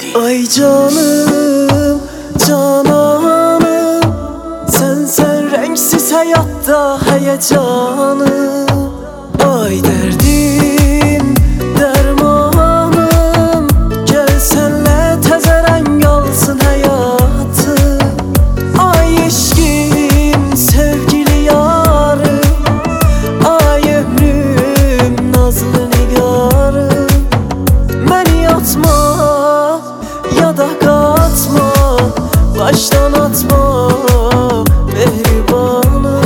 Ay canım, cananım, sen renksiz hayatta heyecanım. Ay derdim, dermanım, gel senle teze renk alsın hayatı. Ay eşkin, sevgili yarım, ay ömrüm, nazlı nigarım. Beni yatma ya da katma, baştan atma mehribanı.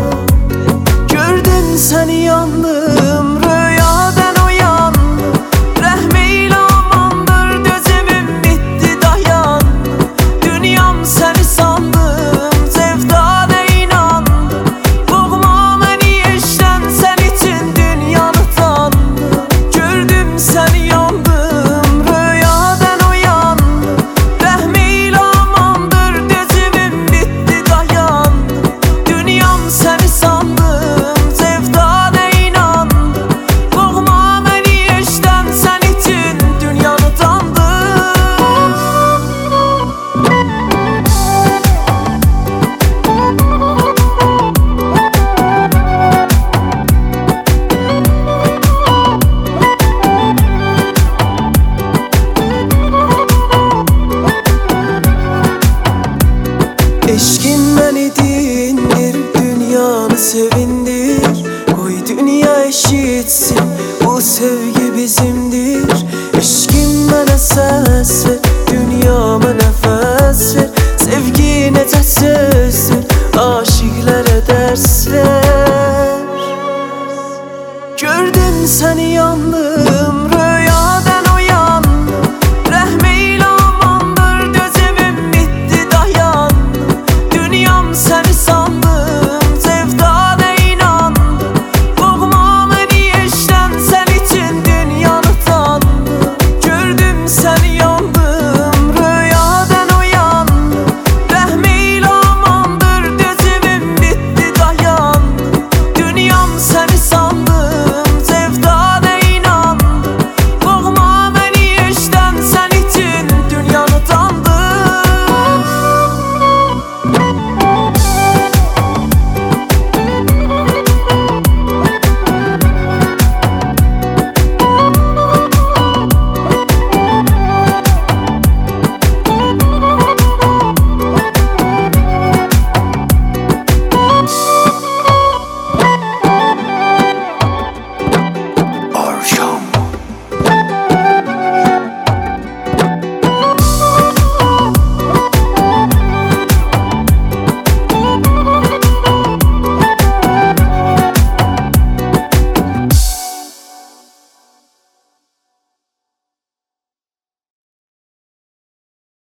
Gördüm seni yandım, rüyadan uyandım. Rəhmeyle amandır, gözümün bitti dayandım. Dünyam seni sandım, sevdana inandım. Boğma beni eşten, sen için dünyanı tandım. Gördüm seni yandım, rüyadan uyandım. Rəhmeyle amandır, gözümün bitti dayandım. Dünyam seni sandım, sevdana inandım. Boğma beni eşten, sen için dünyanı tandım. Eşkin beni dindir, dünyanı sevindir. Koy dünya eşitsin, bu sevgi bizimdir. Eşkin bana ses ver, dünyama nefes ver. Sevgi necə sözdür, aşıklara ders ver. Gördüm seni yandım,